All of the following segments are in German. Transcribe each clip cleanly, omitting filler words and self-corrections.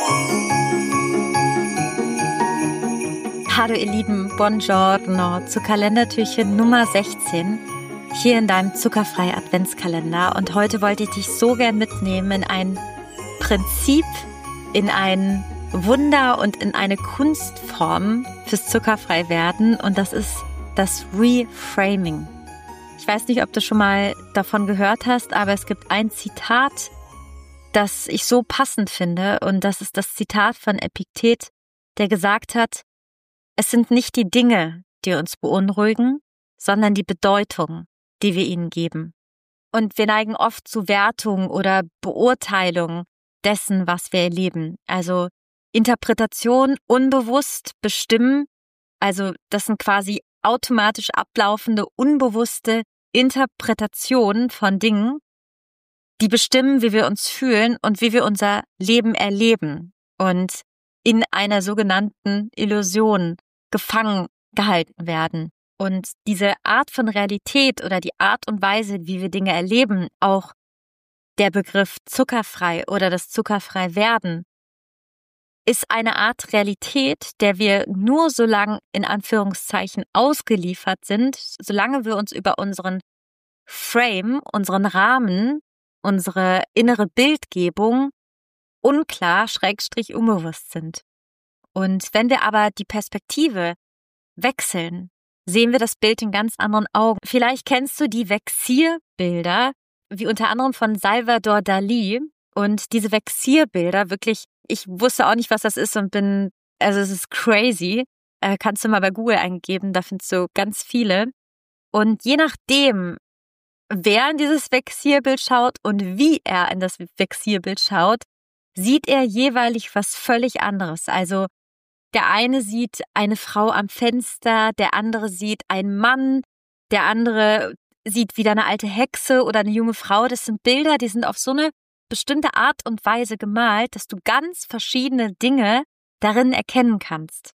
Hallo ihr Lieben, buongiorno zu Kalendertürchen Nummer 16 hier in deinem zuckerfrei Adventskalender. Und heute wollte ich dich so gern mitnehmen in ein Prinzip, in ein Wunder und in eine Kunstform fürs zuckerfrei werden. Und das ist das Reframing. Ich weiß nicht, ob du schon mal davon gehört hast, aber es gibt ein Zitat, das ich so passend finde. Und das ist das Zitat von Epiktet, der gesagt hat: Es sind nicht die Dinge, die uns beunruhigen, sondern die Bedeutung, die wir ihnen geben. Und wir neigen oft zu Wertung oder Beurteilung dessen, was wir erleben. Also Interpretation unbewusst bestimmen, also das sind quasi automatisch ablaufende, unbewusste Interpretationen von Dingen, die bestimmen, wie wir uns fühlen und wie wir unser Leben erleben und in einer sogenannten Illusion gefangen gehalten werden. Und diese Art von Realität oder die Art und Weise, wie wir Dinge erleben, auch der Begriff zuckerfrei oder das zuckerfrei werden, ist eine Art Realität, der wir nur so lange in Anführungszeichen ausgeliefert sind, solange wir uns über unseren Frame, unseren Rahmen, unsere innere Bildgebung unklar, / unbewusst sind. Und wenn wir aber die Perspektive wechseln, sehen wir das Bild in ganz anderen Augen. Vielleicht kennst du die Vexierbilder, wie unter anderem von Salvador Dalí. Und diese Vexierbilder, wirklich, ich wusste auch nicht, was das ist und es ist crazy. Kannst du mal bei Google eingeben, da findest du ganz viele. Und je nachdem, wer in dieses Vexierbild schaut und wie er in das Vexierbild schaut, sieht er jeweilig was völlig anderes. Also der eine sieht eine Frau am Fenster, der andere sieht einen Mann, der andere sieht wieder eine alte Hexe oder eine junge Frau. Das sind Bilder, die sind auf so eine bestimmte Art und Weise gemalt, dass du ganz verschiedene Dinge darin erkennen kannst.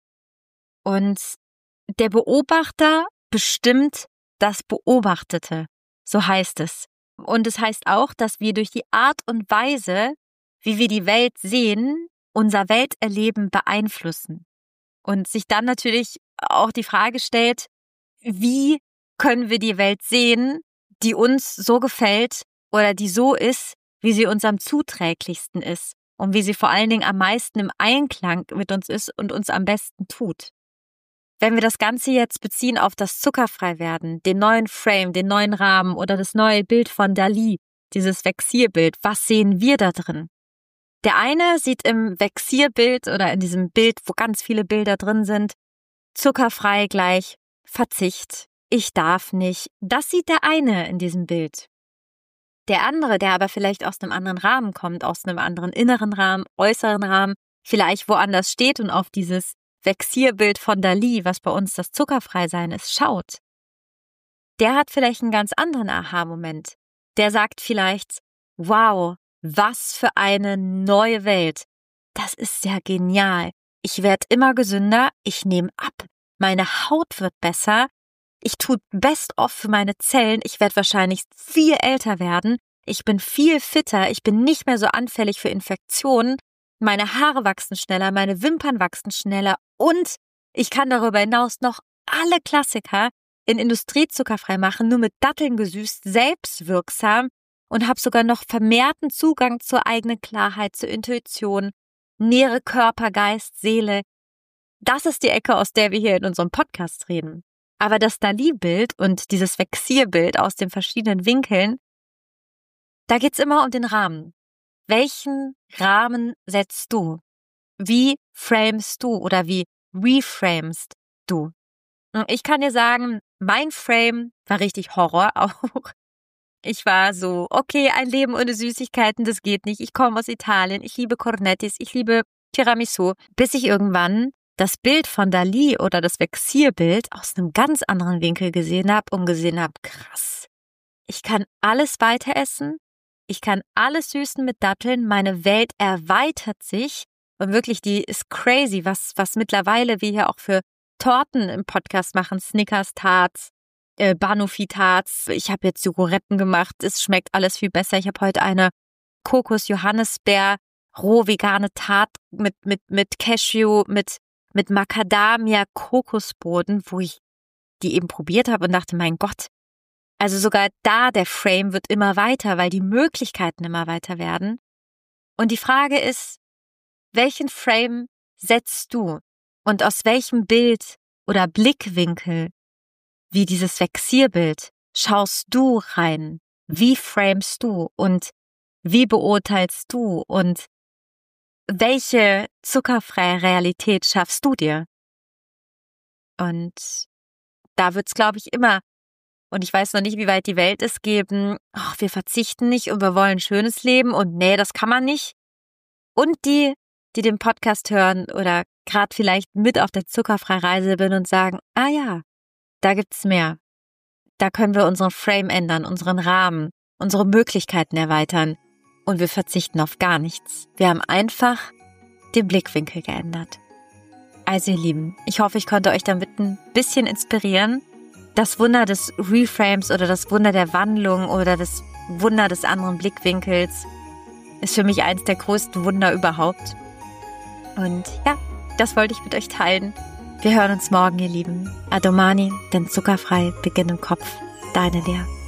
Und der Beobachter bestimmt das Beobachtete, so heißt es. Und es heißt auch, dass wir durch die Art und Weise, wie wir die Welt sehen, unser Welterleben beeinflussen. Und sich dann natürlich auch die Frage stellt, wie können wir die Welt sehen, die uns so gefällt oder die so ist, wie sie uns am zuträglichsten ist und wie sie vor allen Dingen am meisten im Einklang mit uns ist und uns am besten tut. Wenn wir das Ganze jetzt beziehen auf das Zuckerfreiwerden, den neuen Frame, den neuen Rahmen oder das neue Bild von Dalí, dieses Vexierbild, was sehen wir da drin? Der eine sieht im Vexierbild oder in diesem Bild, wo ganz viele Bilder drin sind, zuckerfrei gleich Verzicht, ich darf nicht. Das sieht der eine in diesem Bild. Der andere, der aber vielleicht aus einem anderen Rahmen kommt, aus einem anderen inneren Rahmen, äußeren Rahmen, vielleicht woanders steht und auf dieses Vexierbild von Dalí, was bei uns das Zuckerfreisein ist, schaut. Der hat vielleicht einen ganz anderen Aha-Moment. Der sagt vielleicht, wow, was für eine neue Welt. Das ist ja genial. Ich werde immer gesünder, ich nehme ab, meine Haut wird besser, ich tue best-of für meine Zellen, ich werde wahrscheinlich viel älter werden, ich bin viel fitter, ich bin nicht mehr so anfällig für Infektionen, meine Haare wachsen schneller, meine Wimpern wachsen schneller und ich kann darüber hinaus noch alle Klassiker in Industriezuckerfrei machen, nur mit Datteln gesüßt, selbstwirksam, und habe sogar noch vermehrten Zugang zur eigenen Klarheit, zur Intuition, nähere Körper, Geist, Seele. Das ist die Ecke, aus der wir hier in unserem Podcast reden. Aber das Dalí-Bild und dieses Vexierbild aus den verschiedenen Winkeln, da geht's immer um den Rahmen. Welchen Rahmen setzt du? Wie framest du oder wie reframest du? Und ich kann dir sagen, mein Frame war richtig Horror auch. Ich war so, okay, ein Leben ohne Süßigkeiten, das geht nicht. Ich komme aus Italien, ich liebe Cornettis, ich liebe Tiramisu. Bis ich irgendwann das Bild von Dalí oder das Vexierbild aus einem ganz anderen Winkel gesehen habe und gesehen habe, krass. Ich kann alles weiter essen, ich kann alles süßen mit Datteln, meine Welt erweitert sich und wirklich, die ist crazy, was mittlerweile wir hier auch für Torten im Podcast machen, Snickers-Tarts, Banoffee-Tarts. Ich habe jetzt Joghurtretten gemacht, es schmeckt alles viel besser. Ich habe heute eine Kokos-Johannisbeer roh vegane Tart mit Cashew, mit Macadamia, Kokosboden, wo ich die eben probiert habe und dachte, mein Gott, also sogar da der Frame wird immer weiter, weil die Möglichkeiten immer weiter werden. Und die Frage ist, welchen Frame setzt du und aus welchem Bild oder Blickwinkel, wie dieses Vexierbild, schaust du rein? Wie framest du und wie beurteilst du und welche zuckerfreie Realität schaffst du dir? Und da wird's, glaube ich, immer, und ich weiß noch nicht, wie weit die Welt ist, geben, wir verzichten nicht und wir wollen ein schönes Leben und nee, das kann man nicht. Und die den Podcast hören oder gerade vielleicht mit auf der zuckerfreie Reise bin und sagen, ja, da gibt's mehr. Da können wir unseren Frame ändern, unseren Rahmen, unsere Möglichkeiten erweitern und wir verzichten auf gar nichts. Wir haben einfach den Blickwinkel geändert. Also ihr Lieben, ich hoffe, ich konnte euch damit ein bisschen inspirieren. Das Wunder des Reframes oder das Wunder der Wandlung oder das Wunder des anderen Blickwinkels ist für mich eins der größten Wunder überhaupt. Und ja, das wollte ich mit euch teilen. Wir hören uns morgen, ihr Lieben. A domani, denn zuckerfrei beginnt im Kopf. Deine Lea.